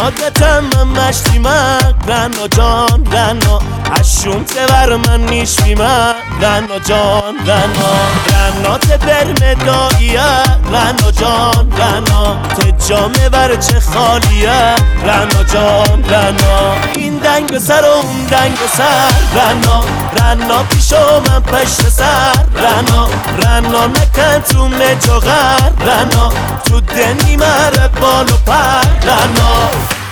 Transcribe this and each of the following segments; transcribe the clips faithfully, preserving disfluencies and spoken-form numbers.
یادتم من مشتی من رنا جان رنا هشوم تبر من نیش بیمن رنا جان رنا رنا تبرم داییه رنا جان رنا تجامه بر چه خالیه رنا جان رنا این دنگ سر و اون دنگ سر رنا رنا پیشو من پشت سر رنا رنا نکن تو مجاغر رنا تو دنی مره بال و پر رنا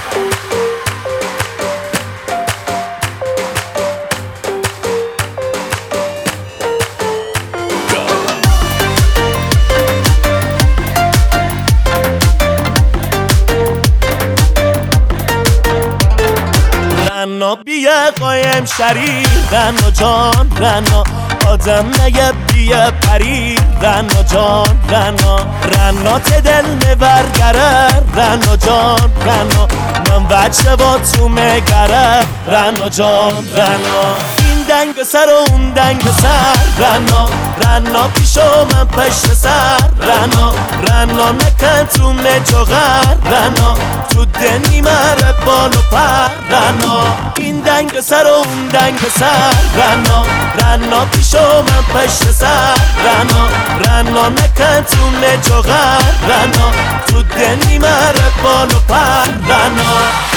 رنا بیه قایم شریر رنا جان رنا آدم نگه بیه پریر رنا جان رنا رنا تدل مبرگره رنا جان رنا من بچه با تو مگره رنا جان رنا این دنگ سر و اون دنگ سر رنا رنا پیشو من پشت سر رنا رنا نکن تو مجاغر رنا تو دنی مره بال و پر رنا این دنگ سر و اون دنگ سر رنا رنا پیشو من پشت سر رنا رنا نکن تو مجاغر رنا تو دنی مره بال و پر رنا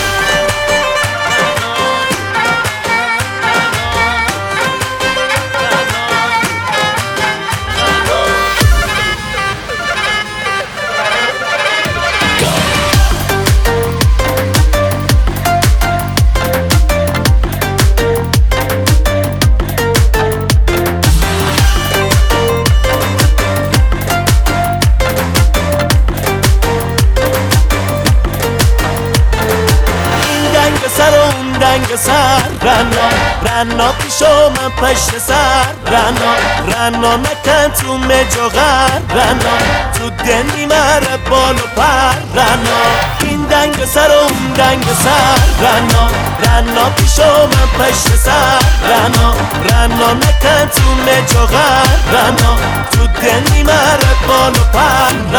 سر و اون دنگ سر رنا رنا پیشو من پشت سر رنا رنا نکن تو مجاغر رنا تو دنی مره بال و پر رنا این دنگ سر و اون دنگ سر رنا رنا پیشو من پشت سر رنا رنا نکن تو مجاغر رنا تو دنی مره بال و پر